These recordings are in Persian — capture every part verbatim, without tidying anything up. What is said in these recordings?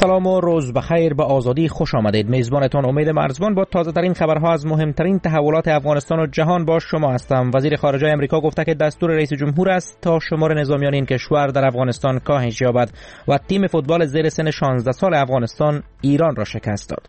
سلام و روز بخیر، به آزادی خوش آمدید. میزبانتان امید مرزبان با تازه ترین خبرها از مهمترین تحولات افغانستان و جهان با شما هستم. وزیر خارجه آمریکا گفته که دستور رئیس جمهور است تا شمار نظامیان این کشور در افغانستان کاهش یابد و تیم فوتبال زیر سن شانزده سال افغانستان ایران را شکست داد.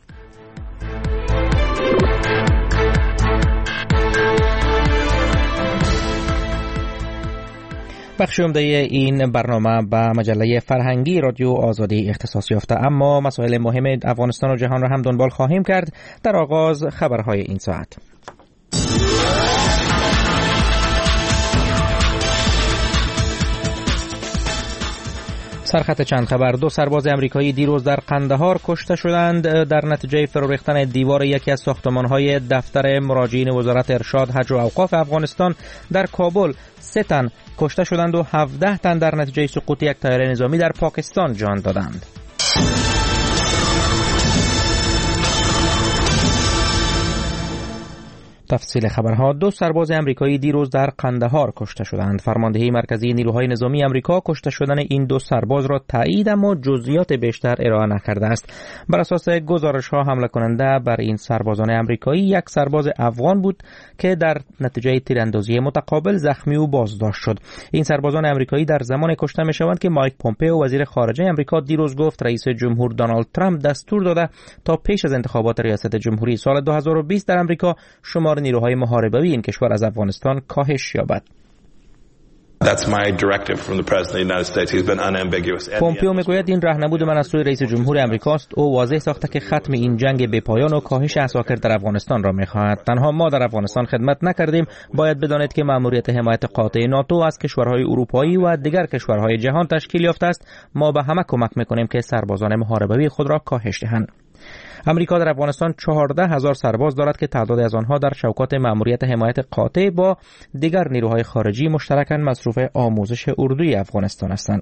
بخش عمده این برنامه به مجله فرهنگی رادیو آزادی اختصاص یافته، اما مسائل مهم افغانستان و جهان را هم دنبال خواهیم کرد. در آغاز خبرهای این ساعت. سرخط چند خبر. دو سرباز امریکایی دیروز در قندهار کشته شدند در نتیجه فرو ریختن دیوار یکی از ساختمان‌های دفتر مراجعین وزارت ارشاد، حج و اوقاف افغانستان در کابل. سه تن کشته شدند و هفده تن در نتیجه سقوط یک طیاره نظامی در پاکستان جان دادند. تفصیل خبرها. دو سرباز امریکایی دیروز در قندهار کشته شدند. فرماندهی مرکزی نیروهای نظامی امریکا کشته شدن این دو سرباز را تایید اما جزئیات بیشتر ارائه نکرده است. بر اساس گزارش‌ها حمله کننده بر این سربازان امریکایی یک سرباز افغان بود که در نتیجه تیراندازی متقابل زخمی و بازداشت شد. این سربازان امریکایی در زمان کشته می‌شوند که مایک پومپئو وزیر خارجه امریکا دیروز گفت رئیس جمهور دونالد ترامپ دستور داده تا پیش از انتخابات ریاست جمهوری سال دو هزار و بیست در امریکا شمار نیروهای محاربه‌ای این کشور از افغانستان کاهش یابد. پومپئو میگوید این راهنمود من از سوی رئیس جمهور امریکاست. او واضح ساخته که ختم این جنگ بی‌پایان و کاهش عساکر در افغانستان را می‌خواهد. تنها ما در افغانستان خدمت نکردیم. باید بدانید که مأموریت حمایت قاطع ناتو از کشورهای اروپایی و دیگر کشورهای جهان تشکیل یافته است. ما به همه کمک می‌کنیم که سربازان محاربه‌ای خود را کاهش دهند. امریکا در افغانستان چهارده هزار سرباز دارد که تعداد از آنها در شوکات مأموریت حمایت قاطع با دیگر نیروهای خارجی مشترکاً مصروف آموزش اردوی افغانستان هستند.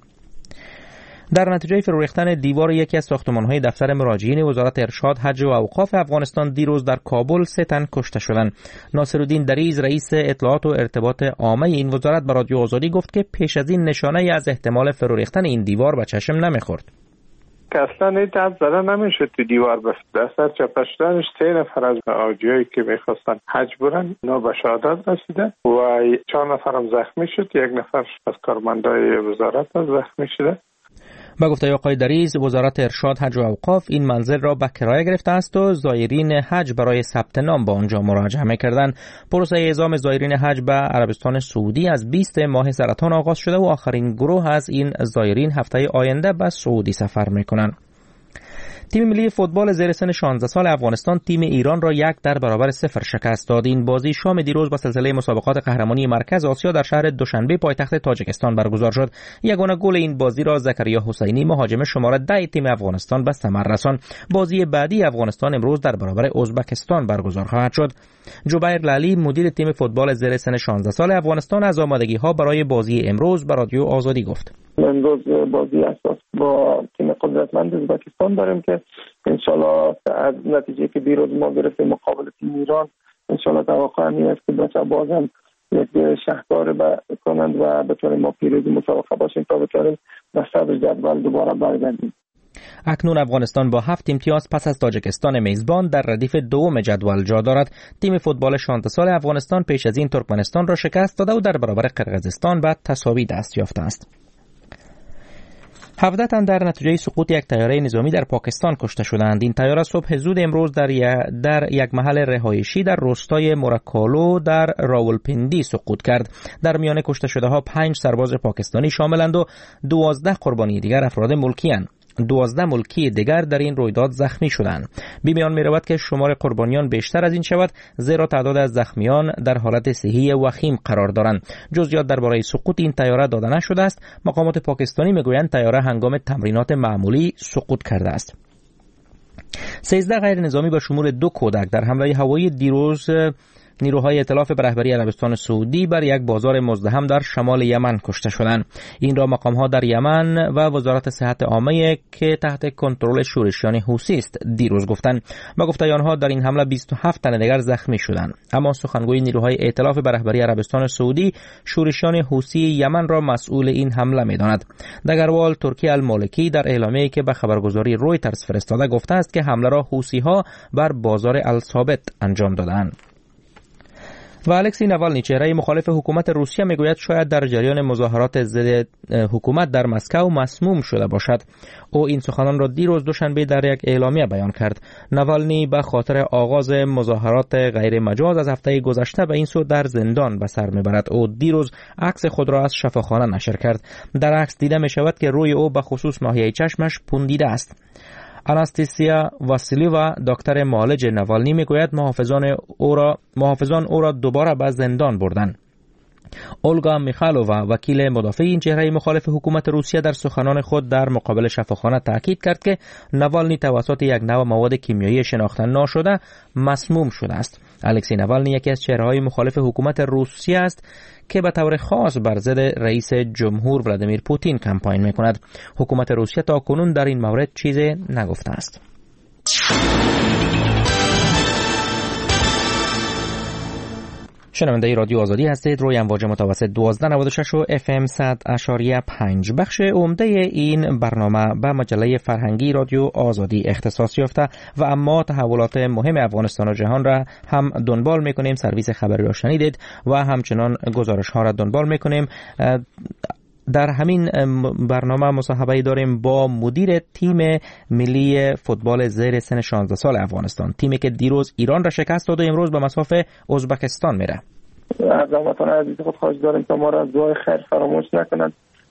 در نتیجه فرو ریختن دیوار یکی از ساختمان‌های دفتر مراجعین وزارت ارشاد، حج و اوقاف افغانستان دیروز در کابل سه تن کشته شدند. ناصرالدین دریز رئیس اطلاعات و ارتباط عامه این وزارت به رادیو آزادی گفت که پیش از این نشانه‌ای از احتمال فرو ریختن این دیوار به چشم نمی‌خورد. که اصلا این دست زده نمیشد تو دیوار بفته. اثر چپه شدنش سه نفر از حاجیایی که میخواستن حج برن اینا به شهادت رسیدن و چهار نفر هم زخمی شد. یک نفر از کارمندای وزارت هم زخمی شده. با گفته آقای دریز وزارت ارشاد، حج و اوقاف این منزل را به کرایه گرفته است و زایرین حج برای ثبت نام به آنجا مراجعه می‌کردند. پروسه اعزام زایرین حج به عربستان سعودی از بیست ماه سرطان آغاز شده و آخرین گروه از این زایرین هفته آینده به سعودی سفر می‌کنند. تیم ملی فوتبال زیر سن شانزده سال افغانستان تیم ایران را یک در برابر صفر شکست داد. این بازی شام دیروز با سلسله مسابقات قهرمانی مرکز آسیا در شهر دوشنبه پایتخت تاجیکستان برگزار شد. یگانه گل این بازی را زکریا حسینی مهاجم شماره ده تیم افغانستان به ثمر رساند. بازی بعدی افغانستان امروز در برابر ازبکستان برگزار خواهد شد. جبیر لالی مدیر تیم فوتبال زیر سن شانزده سال افغانستان از آمادگی‌ها برای بازی امروز به رادیو آزادی گفت: امروز بازی اساس با تیم قدرتمند ازبکستان داریم که انشالله از نتیجه که دیروز ما گرفتیم مقابل تیم ایران انشالله توقع همی است که بچه بازم یک شهکار بکنند و بتونیم ما پیروزی مسابقه باشیم تا بتونیم به صدر جدول دوباره برگردیم. اکنون افغانستان با هفت امتیاز پس از تاجیکستان میزبان در ردیف دوم جدول جا دارد. تیم فوتبال شانزده سال افغانستان پیش از این ترکمنستان را شکست داده و در برابر قرقیزستان به تساوی دست یافته است. هفده تن در نتیجه سقوط یک طیاره نظامی در پاکستان کشته شدند. این طیاره صبح زود امروز در, ی... در یک محل رهایشی در روستای موراکالو در راولپندی سقوط کرد. در میان کشته شده ها پنج سرباز پاکستانی شاملند و دوازده قربانی دیگر افراد ملکی اند. دوازده ملکی دیگر در این رویداد زخمی شدند. بیمیان می رود که شمار قربانیان بیشتر از این شود، زیرا تعداد از زخمیان در حالت صحی وخیم قرار دارند. جزئیات درباره سقوط این طیاره داده نشده است. مقامات پاکستانی میگویند طیاره هنگام تمرینات معمولی سقوط کرده است. سیزده غیر نظامی به شمول دو کودک در حمله هوایی دیروز نیروهای ائتلاف به رهبری عربستان سعودی بر یک بازار مزدحم در شمال یمن کشته شدند. این را مقام‌ها در یمن و وزارت صحت عامه که تحت کنترل شورشیان حوثی است دیروز گفتند. با گفته آنها در این حمله بیست و هفت تن دیگر زخمی شدند. اما سخنگوی نیروهای ائتلاف به رهبری عربستان سعودی شورشیان حوثی یمن را مسئول این حمله می‌داند. دگروال ترکی المالکی در اعلامیه‌ای که به خبرگزاری رویترز فرستاده گفته است که حمله را حوثی‌ها بر بازار الثابت انجام دادند. و الکسی ناوالنی چهره مخالف حکومت روسیه میگوید شاید در جریان مظاهرات ضد حکومت در مسکو مسموم شده باشد. او این سخنان را دیروز دوشنبه در یک اعلامیه بیان کرد. ناوالنی به خاطر آغاز مظاهرات غیر مجاز از هفته گذشته به این سو در زندان به سر میبرد. او دیروز عکس خود را از شفاخانه نشر کرد. در عکس دیده می شود که روی او به خصوص ناحیه چشمش پوندیده است. آناستاسیا واسیلیووا دکتر معالج ناوالنی میگوید محافظان او را محافظان او را دوباره به زندان بردند. اولگا میخالووا وکیل مدافع این چهره مخالف حکومت روسیه در سخنان خود در مقابل شفاخانه تاکید کرد که ناوالنی توسط یک نوع مواد کیمیایی شناخته نشده مسموم شده است. الکسی ناوالنی یکی از چهره‌های مخالف حکومت روسیه است که به طور خاص بر ضد رئیس جمهور ولادیمیر پوتین کمپاین می‌کند. حکومت روسیه تا کنون در این مورد چیزی نگفته است. شنونده رادیو آزادی هستید. روی امواج متوسط دوازده نود و شش و اف ام صد اشاریه پنج. بخش عمده این برنامه به مجله فرهنگی رادیو آزادی اختصاص یافته و اما تحولات مهم افغانستان و جهان را هم دنبال میکنیم. سرویس خبری را شنیدید و همچنان گزارش ها را دنبال میکنیم. در همین برنامه مصاحبه داریم با مدیر تیم ملی فوتبال زیر سن شانزده سال افغانستان، تیمی که دیروز ایران را شکست داد و امروز به مصاف ازبکستان میره. از هموطنان عزیز خود خواهش داریم که ما را دعای خیر فراموش نکنند.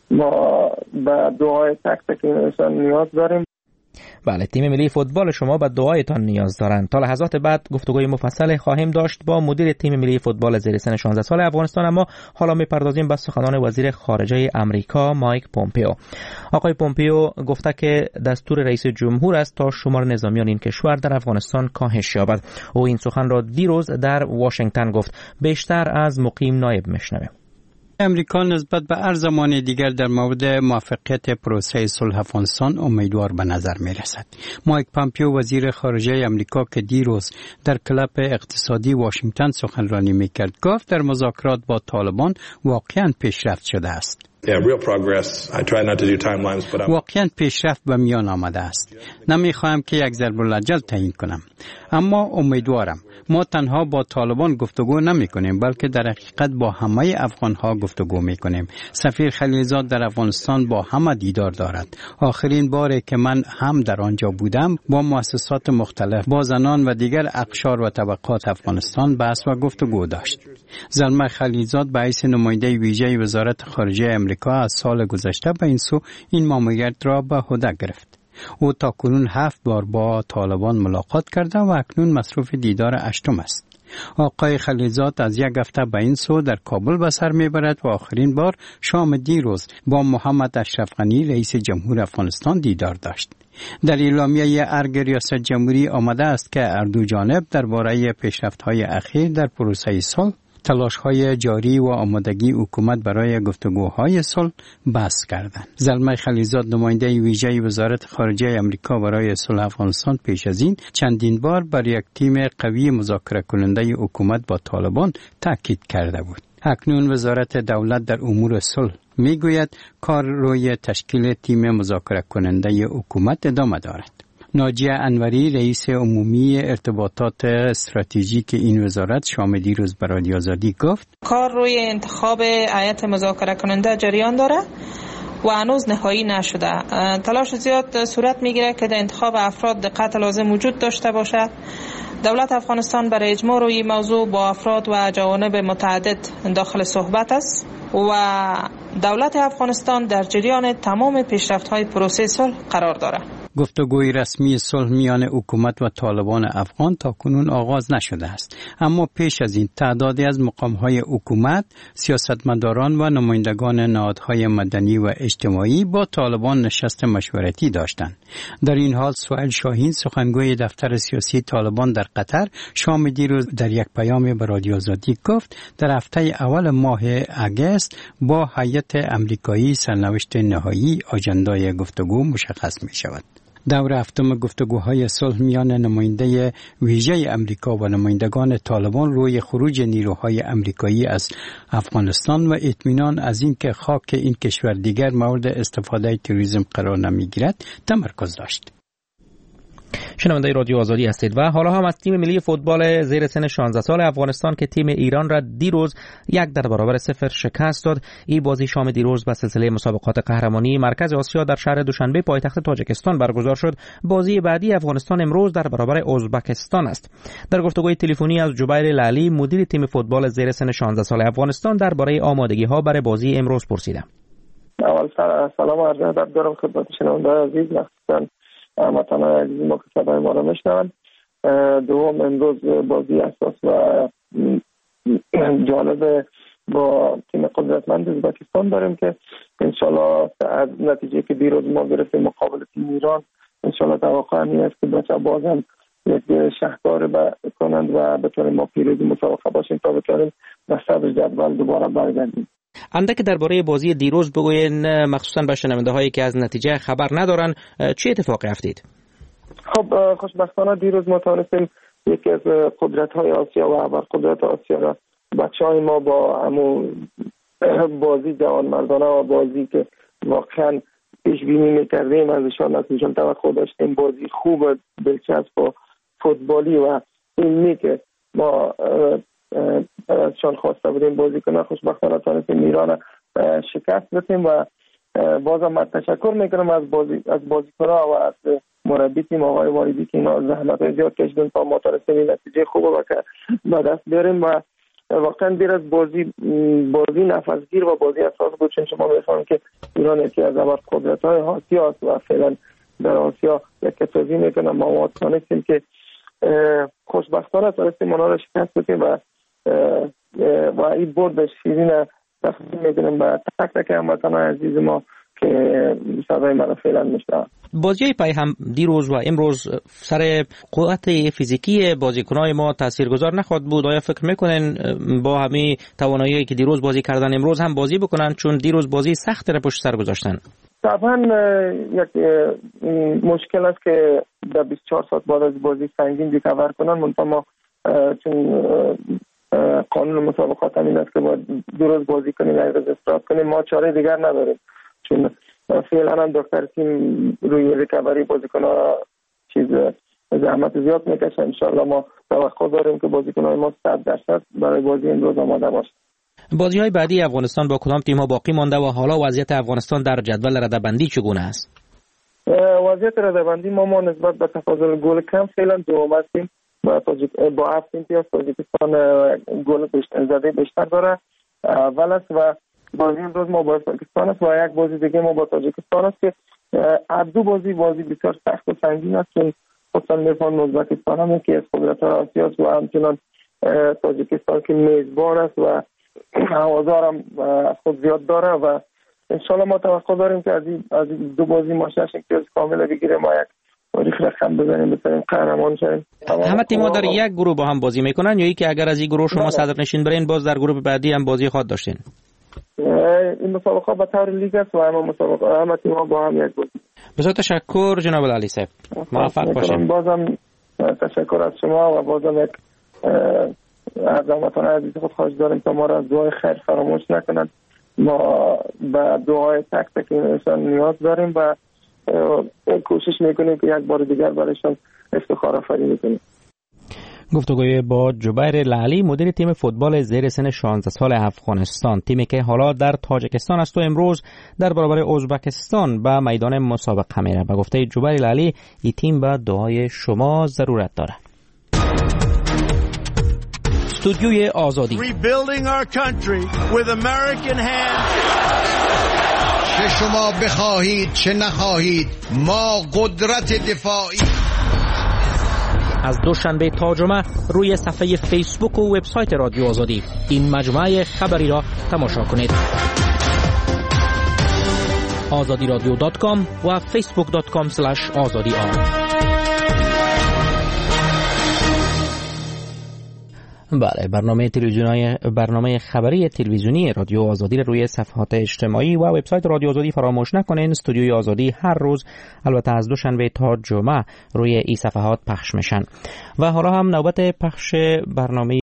ما به دعای تک تک انسان نیاز داریم. بله، تیم ملی فوتبال شما به دعایتان نیاز دارند. تا لحظات بعد گفتگوی مفصل خواهیم داشت با مدیر تیم ملی فوتبال زیر سن شانزده سال افغانستان، اما حالا میپردازیم به سخنان وزیر خارجه امریکا مایک پومپیو. آقای پومپیو گفته که دستور رئیس جمهور است تا شمار نظامیان این کشور در افغانستان کاهش یابد. او این سخن را دیروز در واشنگتن گفت. بیشتر از مقیم نایب میشنویم. امریکا نسبت به هر زمان دیگر در مورد موفقیت پروسه صلح افغانستان امیدوار به نظر می رسد. مایک پومپیو وزیر خارجه امریکا که دیروز در کلب اقتصادی واشنگتن سخنرانی می کرد گفت در مذاکرات با طالبان واقعا پیشرفت شده است. Yeah, real progress. I try not to do timelines, but واقعا پیشرفت به میان آمده است. نمیخواهم که یک ضرب الاجل تعیین کنم، اما امیدوارم. ما تنها با طالبان گفتگو نمی کنیم بلکه در حقیقت با همه افغان ها گفتگو می کنیم. سفیر خلیلزاد در افغانستان با همه دیدار دارد. آخرین باری که من هم در آنجا بودم با مؤسسات مختلف، با زنان و دیگر اقشار و طبقات افغانستان بحث و گفتگو داشت. زلمه خلیلزاد به حیث نماینده ویژه وزارت خارجه امریکا از سال گذشته به این سو این ماموریت را به عهده گرفت. او تاکنون هفت بار با طالبان ملاقات کرده و اکنون مصروف دیدار هشتم است. آقای خلیلزاد از یک هفته به این سو در کابل به سر میبرد و آخرین بار شام دیروز با محمد اشرف غنی رئیس جمهور افغانستان دیدار داشت. در اعلامیه ارگ ریاست جمهوری آمده است که هر دو جانب درباره پیشرفت‌های اخیر در پروسه صلح، تلاش‌های جاری و آمادگی حکومت برای گفتگوهای صلح بحث کردند. زلمه خلیلزاد نماینده ویژه وزارت خارجه امریکا برای صلح افغانستان پیش از این چندین بار بر یک تیم قوی مذاکره کننده حکومت با طالبان تاکید کرده بود. اکنون وزارت دولت در امور صلح میگوید کار روی تشکیل تیم مذاکره کننده حکومت ادامه دارد. ناجیه انوری رئیس عمومی ارتباطات استراتژیک این وزارت شام دیروز به رادیو آزادی گفت کار روی انتخاب هیئت مذاکره کننده جریان داره و هنوز نهایی نشده. تلاش زیاد صورت میگیره که در انتخاب افراد دقت لازم وجود داشته باشد. دولت افغانستان برای اجماع روی موضوع با افراد و جوانب متعدد داخل صحبت است و دولت افغانستان در جریان تمام پیشرفت‌های پروسه صلح قرار دارد. گفتگوی رسمی صلح میان حکومت و طالبان افغان تا کنون آغاز نشده است. اما پیش از این تعدادی از مقام‌های حکومت، سیاستمداران و نمایندگان نهادهای مدنی و اجتماعی با طالبان نشست مشورتی داشتند. در این حال سهیل شاهین، سخنگوی دفتر سیاسی طالبان در قطر، شام دیروز در یک پیام به رادیو آزادی گفت در هفته اول ماه اگست با هیئت امریکایی سرنوشت نهایی آژندای گفتگو مشخص می شود. دور هفتم گفتگوهای صلح میان نماینده ویژه امریکا و نمایندگان طالبان روی خروج نیروهای امریکایی از افغانستان و اطمینان از اینکه خاک این کشور دیگر مورد استفاده تروریسم قرار نمیگیرد تمرکز داشت. شنونده رادیو آزادی هستید و حالا هم از تیم ملی فوتبال زیر سن شانزده سال افغانستان که تیم ایران را دیروز یک در برابر صفر شکست داد. این بازی شام دیروز به سلسله مسابقات قهرمانی مرکز آسیا در شهر دوشنبه پایتخت تاجیکستان برگزار شد. بازی بعدی افغانستان امروز در برابر ازبکستان است. در گفتگوی تلفنی از جبیر لعلی مدیر تیم فوتبال زیر سن شانزده سال افغانستان درباره آمادگی‌ها برای بازی امروز پرسیدم. اول سلام و عرض ادب دارم خدمت شنونده عزیز، مخصوصاً هموطنان عزیز ما که صدای ما را میشنوند. دوم امروز بازی اساس و جالب با تیم قدرتمند ازبکستان داریم که انشالله از نتیجه که دیروز ما گرفتیم مقابل تیم ایران انشالله توقع این است که بچه بازم یک شهردار بکنند و بتونیم ما پیروز مسابقه باشیم تا بتونیم به صدر جدول دوباره برگردیم. اندک درباره بازی دیروز بگوین، مخصوصا به شنونده هایی که از نتیجه خبر ندارن، چه اتفاقی افتید؟ خب خوشبختانه دیروز ما توانستیم یکی از قدرت های آسیا و ابرقدرت آسیا را بچه های ما با همون بازی جوان مردانه و بازی که واقعا پیش بینی میکردیم ازشان ازشان توقع داشتیم، بازی خوب و دلچسب و فوتبالی و علمی که ما ازشان خواسته بودیم بازی کنه، خوشبختانه تونستیم ایران شکست بدیم و بازم من تشکر میکنم از بازی از بازیکن‌ها و از مربی تیم آقای واریدی که اینا زحمت زیاد کشیدن تا ما تونستیم این نتیجه خوب و به دست بیاریم و واقعا دیر از بازی بازی نفسگیر و بازی اساس بود، چون شما می‌فهمید که ایران یکی از ابرقدرت‌های آسیا است و فعلا در آسیا یک کسازی میکنه. ما تونستیم که خوشبختانه تونستیم اونا رو شکست بدیم و و این بردش شیرین تقدیم میکنیم به تک تک هموطنان عزیز ما که صدای من فعلا میشنوند. بازی پای هم دیروز و امروز سر قوت فیزیکی بازیکنان ما تاثیرگذار نخواهد بود؟ آیا فکر میکنن با همین توانایی که دیروز بازی کردن امروز هم بازی بکنن، چون دیروز بازی سخت را پشت سر گذاشتن؟ طبعا یک مشکل است که در بیست و چهار ساعت بعد از بازی سنگین ریکاور کنن، منتها ما چون قانون مسابقات همین است که با دو روز بازی کنیم یک روز استراحت کنیم، ما چاره دیگر نداریم، چون فعلا هم دکتر تیم روی ریکاوری بازیکن‌ها چیز زحمت زیاد میکشه. انشالله ما توقع داریم که بازیکن‌های ما صد درصد برای بازی امروز آماده باشه. بازی‌های بعدی افغانستان با کدام تیم‌ها باقی مانده و حالا وضعیت افغانستان در جدول رده‌بندی چگونه است؟ وضعیت رده‌بندی ما ما نسبت به تفاضل گل کم فعلا دوم هستیم با تاجیک با هفت امتیاز. تاجیکستان گل بیشتر زده بیشتر داره اول است و بازی امروز ما با پاکستان است و یک بازی دیگه ما با تاجیکستان است که هر دو بازی بازی بسیار سخت و سنگین است، چون خصوصا میفهمم ازبکستان هم که از قدرت‌های آسیا است و همچنان تاجیکستان که میزبان است و هوادار هم خود زیاد داره و انشالله ما توقع داریم که از از دو بازی ما شش امتیاز کامل بگیریم، ما یک تاریخ رقم بزنیم بتونیم قهرمان شویم. همه تیم‌ها در یک گروه با هم بازی میکنن یا اینکه اگر از این گروه شما صدر نشین برین باز در گروه بعدی هم بازی خواهد داشتین؟ این مسابقه به طور لیگ است و همه مسابقه همه تیم‌ها با هم یک بازی. بسیار تشکر جناب علی صاحب، موفق باشید. بازم تشکر از شما و بازم یک از هموطنان عزیز خود خواهش داریم تا ما را از دعای خیر فراموش نکنند. ما به دعای تک تک اینشان نیاز داریم و کوشش میکنیم که یک بار دیگر برایشان افتخار آفرینی کنیم. گفتگوی با جبیر لعلی مدیر تیم فوتبال زیر سن شانزده سال افغانستان، تیمی که حالا در تاجیکستان است و امروز در برابر ازبکستان به میدان مسابقه میره. به گفته جبیر لعلی این تیم به دعای شما ضرورت داره. استودیوی آزادی. Rebuilding our country with American hands. چه شما بخواهید چه نخواهید ما قدرت دفاعی. از دوشنبه تا جمعه روی صفحه فیسبوک و وبسایت رادیو آزادی این مجموعه خبری را تماشا کنید. آزادی رادیو دات کام و فیسبوک دات کام اسلش آزادی آر. بله، برنامه تلویزیونی برنامه خبری تلویزیونی رادیو آزادی روی صفحات اجتماعی و وبسایت رادیو آزادی فراموش نکنین. استودیوی آزادی هر روز البته از دوشنبه تا جمعه روی این صفحات پخش میشن و حالا هم نوبت پخش برنامه